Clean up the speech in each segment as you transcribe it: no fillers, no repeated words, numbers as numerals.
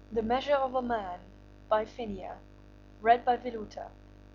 The Measure of a Man by Phinia. Read by Veluta.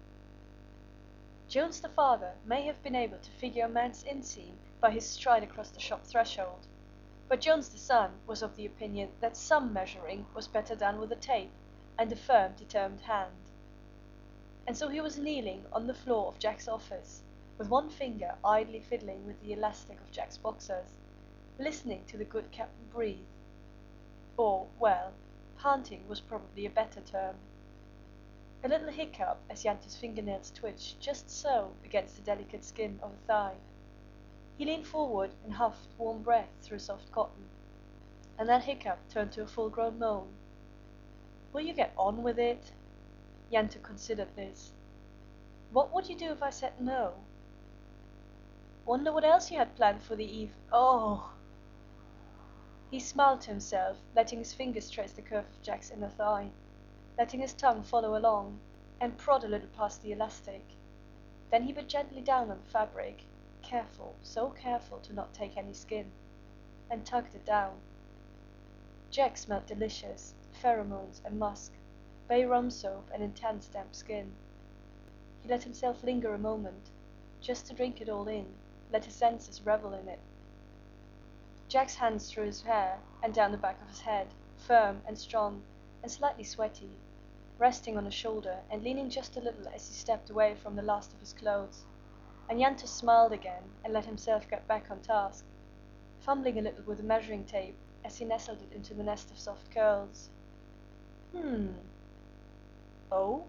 Jones the father may have been able to figure a man's inseam by his stride across the shop threshold, but Jones the son was of the opinion that some measuring was better done with a tape and a firm, determined hand. And so he was kneeling on the floor of Jack's office, with one finger idly fiddling with the elastic of Jack's boxers, listening to the good captain breathe. Or, well, panting was probably a better term. A little hiccup as Jante's fingernails twitched just so against the delicate skin of the thigh. He leaned forward and huffed warm breath through soft cotton, and that hiccup turned to a full-grown moan. Will you get on with it? Jante considered this. What would you do if I said no? Wonder what else you had planned for the eve. Oh! He smiled to himself, letting his fingers trace the curve of Jack's inner thigh, letting his tongue follow along, and prod a little past the elastic. Then he bit gently down on the fabric, careful, so careful to not take any skin, and tugged it down. Jack smelled delicious, pheromones and musk, bay rum soap and intense damp skin. He let himself linger a moment, just to drink it all in, let his senses revel in it. Jack's hands through his hair and down the back of his head, firm and strong and slightly sweaty, resting on his shoulder and leaning just a little as he stepped away from the last of his clothes. And Jante smiled again and let himself get back on task, fumbling a little with the measuring tape as he nestled it into the nest of soft curls. Oh?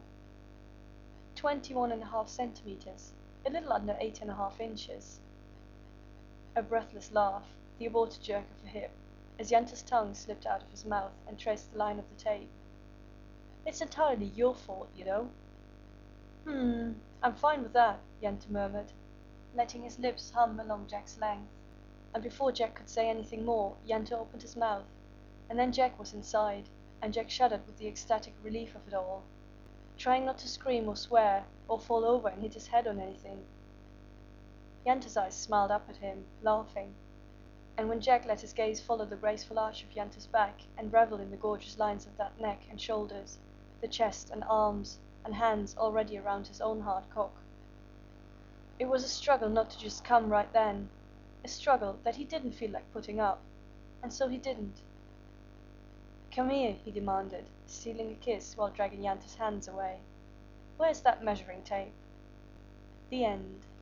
21.5 centimeters, a little under 8.5 inches. A breathless laugh, the aborted jerk of a hip, as Jante's tongue slipped out of his mouth and traced the line of the tape. It's entirely your fault, you know. I'm fine with that, Jante murmured, letting his lips hum along Jack's length. And before Jack could say anything more, Jante opened his mouth, and then Jack was inside, and Jack shuddered with the ecstatic relief of it all, trying not to scream or swear or fall over and hit his head on anything. Jante's eyes smiled up at him, laughing, and when Jack let his gaze follow the graceful arch of Jante's back and revel in the gorgeous lines of that neck and shoulders, the chest and arms and hands already around his own hard cock. It was a struggle not to just come right then, a struggle that he didn't feel like putting up, and so he didn't. Come here, he demanded, stealing a kiss while dragging Jante's hands away. Where's that measuring tape? The end.